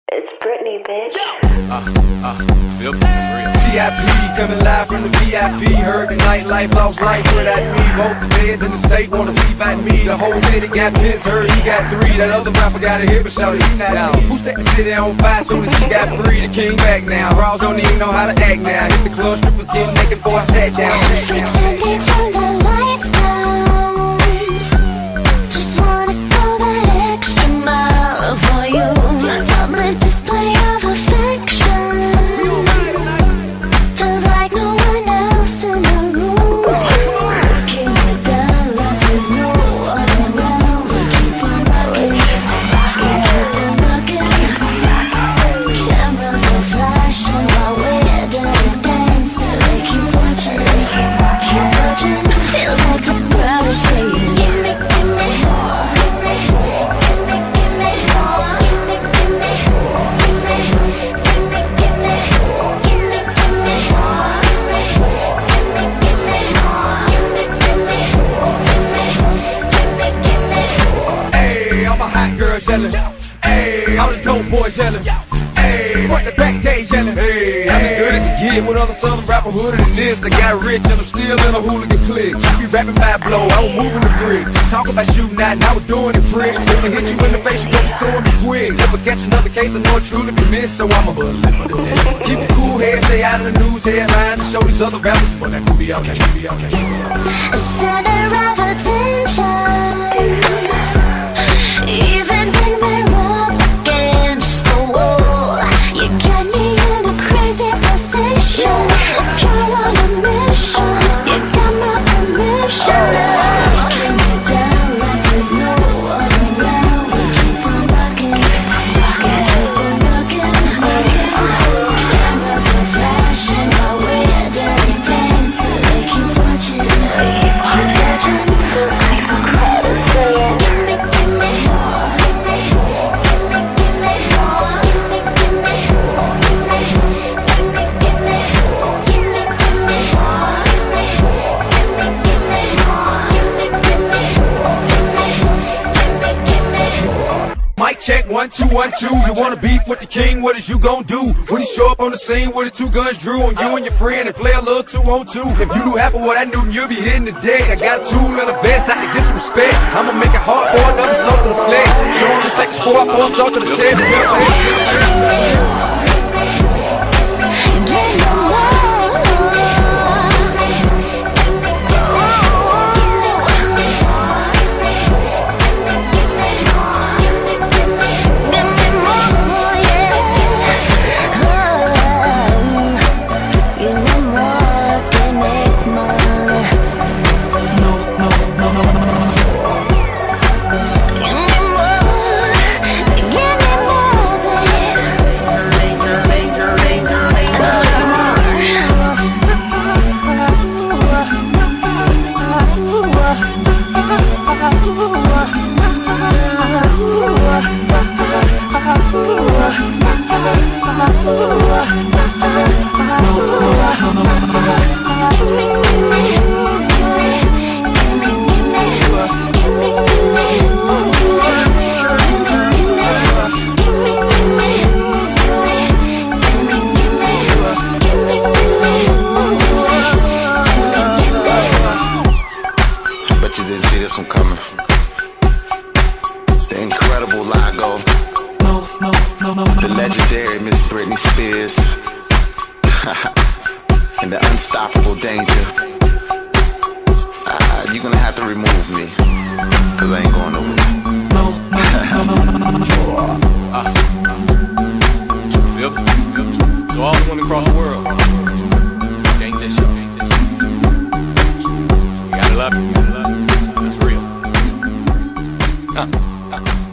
It's Britney, bitch. Feel me? That's real. TIP coming live from the VIP. Heard the nightlife, lost life without me. Both the feds in the state wanna see about me. The whole city got pissed, heard he got 3. That other rapper got a hit, but shouted he not out. Who set the city on fire soon as he got free? The king back now. Bras don't even know how to act now. Hit the club, strippers getting naked before I sat down. Pretend they turn the lights down. Just wanna go that extra mile for you. Public display of affection. Feels like no one else in the room. Looking me down like there's no one around. We keep on rocking, we keep on rocking. Cameras are flashing while we're dirty dancing. They keep watching, keep watching. Feels like the crowd is saying, gimme, gimme, yelling, ayy, all the dope boys yelling, ayy, front the back day yelling, ayy. I'm as good as it get with other southern rapper hooded than this. I got rich and I'm still in a hooligan clique. I be rapping by blow, I was moving the brick. Talk about shooting out and I was doing it prick. If I hit you in the face, you gon' be suing me quick. Never catch another case, I know it truly be missed, so I'm a bullet for the day. Keep a cool head, stay out of the news headlines, and show these other rappers for that could be okay, could be okay. a center of attention. Even when we're up against the wall, you got me in a crazy position. If you're on a mission, you got my permission. Locking me down like there's no one around. We keep on rocking, we keep on rocking, rocking. Cameras are flashing while we're dirty dancing. They keep watching, keep watching. Mic check, 1 2 1 2. You wanna beef with the king? What is you gon' do when he show up on the scene with the 2 guns drew on you and your friend and play a little 2 on 2? If you do half of what I knew, you'll be hitting the deck. I got a tool and a vest, I can get some respect. I'ma make it hard for another salt to the flex. Show him the second score, I pour salt to the test. Bet you didn't see this one coming. The incredible Lago, the legendary Miss Britney Spears, and the unstoppable Danger. You're gonna have to remove me, cause I ain't going nowhere. Feel me? So all the women across the world, ain't this shit, ain't this shit. You gotta love it, you gotta love it. That's real.